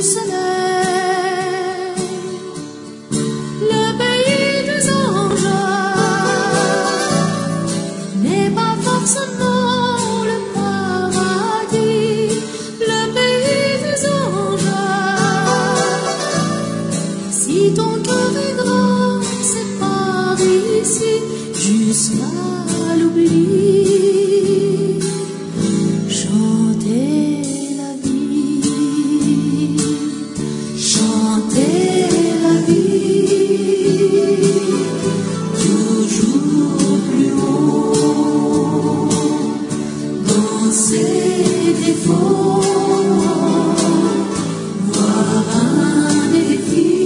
soleil, le pays des anges n'est pas forcément le paradis. Le pays des anges, si ton cœur est grand, c'est par ici jusqu'à l'oubli. Toujours plus haut dans ses défauts, voir un défi.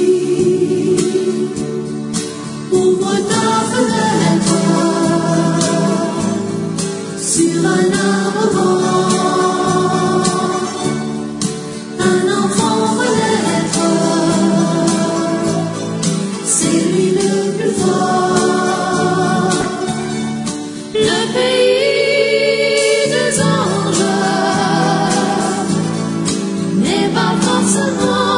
Ouvre ta fenêtre sur un arbre. Un enfant renaître, c'est lui le plus fort. Le pays des anges n'est pas forcément